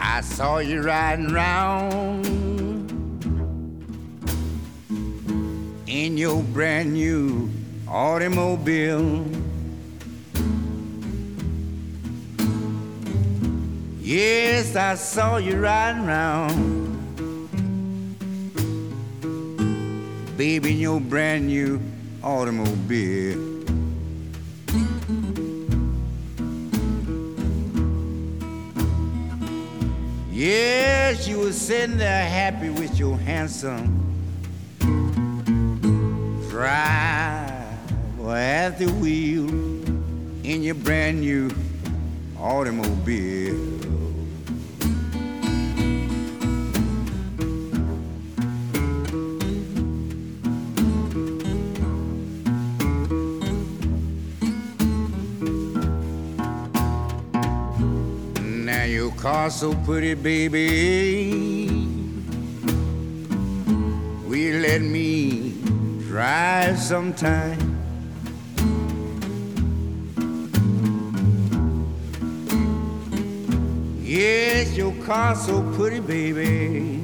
I saw you riding round in your brand new automobile. Yes, I saw you riding round, baby, in your brand new automobile. Yes, you were sitting there happy with your handsome driver at the wheel in your brand new automobile. Now your car's so pretty, baby, will you let me drive sometime? Yes, your car's so pretty, baby,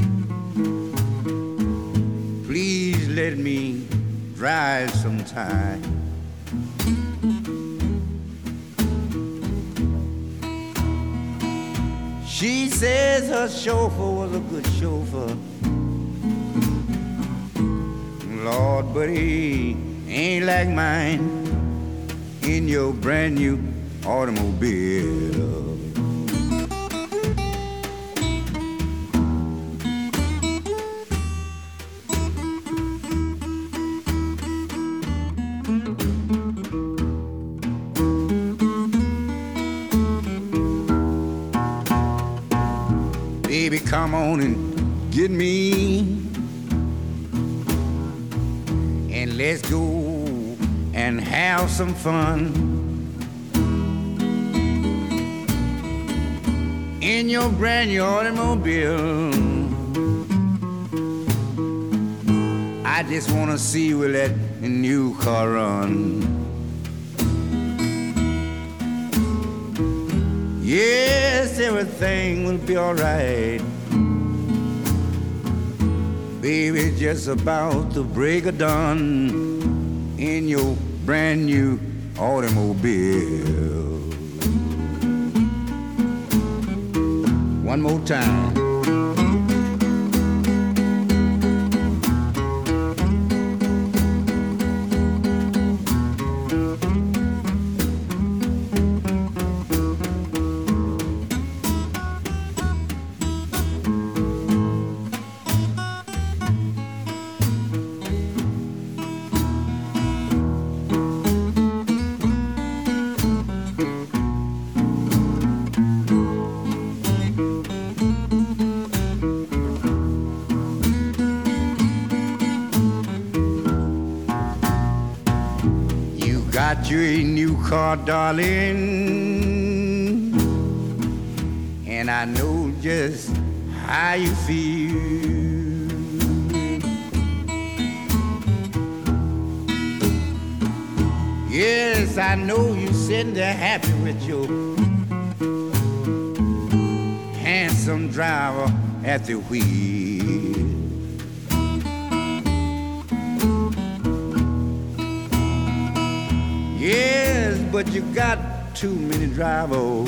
please let me drive sometime. She says her chauffeur was a good chauffeur, Lord, but he ain't like mine in your brand new automobile. Baby, come on and get me, and let's go and have some fun in your brand new automobile. I just wanna see where that new car run. Yes, everything will be alright, baby, just about the break of dawn in your brand new automobile. One more time. Got you a new car, darling, and I know just how you feel. Yes, I know you sitting there happy with your handsome driver at the wheel. Yes, but you got too many drivers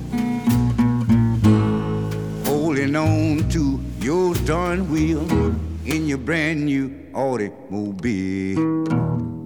holding on to your steering wheel in your brand new automobile.